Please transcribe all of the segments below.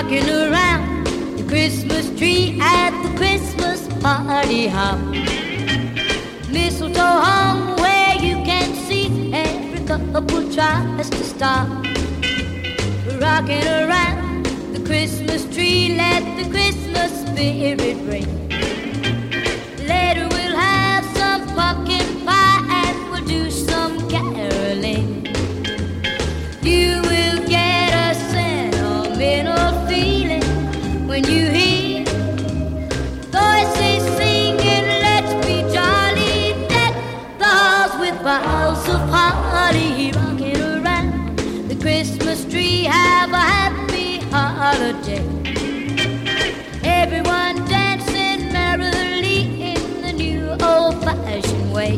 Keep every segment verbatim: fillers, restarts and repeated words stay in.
rocking around the Christmas tree at the Christmas party hop. Mistletoe hung where you can see every couple tries to stop. Rocking around the Christmas tree, let the Christmas spirit ring. Later we'll have some pumpkin pie and we'll do some caroling. You will get a sentimental feeling when you hear voices singing, let's be jolly, deck the halls with boughs of holly. Rocking around the Christmas tree, have a happy holiday. Everyone dancing merrily in the new old-fashioned way.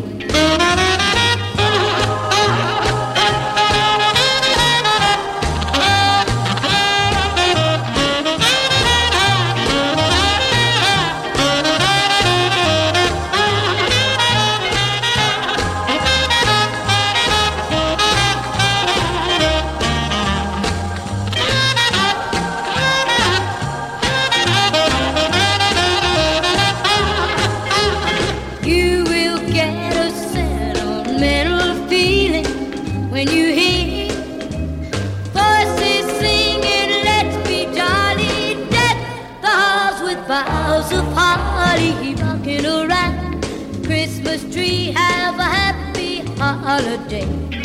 When you hear voices singing, let's be jolly, deck the halls with boughs of holly. Rocking around the Christmas tree, have a happy holiday.